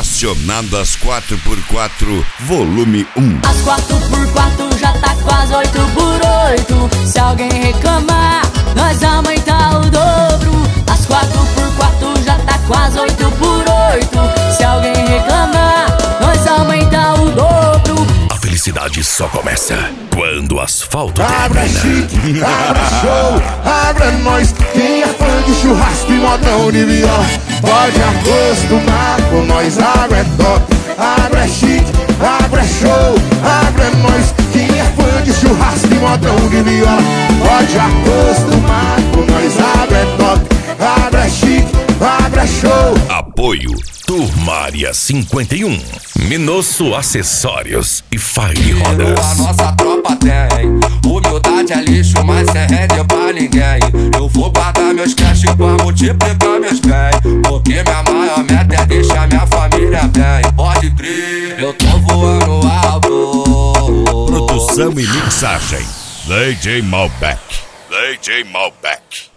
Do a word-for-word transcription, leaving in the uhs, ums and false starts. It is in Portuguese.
estacionado às quatro por quatro, volume um. As quatro por quatro já tá quase oito por oito. Se alguém reclamar, nós aumentar o dobro. As quatro por quatro já tá quase oito por oito. Se alguém reclamar, nós aumentar o dobro. A felicidade só começa quando o asfalto Abra termina. chique, abra show, abra nós. Quem é fã de churrasco e modão de viola, pode acostumar com nós. Abra é top, abra é chique, abra é show, abra é nós. Quem é fã de churrasco e modão de viola, pode acostumar com nós. Abra é top, abra é chique, abra é show. Apoio Turmária cinquenta e um, Minosso Acessórios e Fire Rodas. A nossa tropa tem humildade é lixo, mas sem rende pra ninguém. Eu vou guardar meus cash pra multiplicar meus bens, porque minha maior meta é deixar minha família bem. Pode crer, eu tô voando alto. Produção e mixagem, D J Malbec. D J Malbec.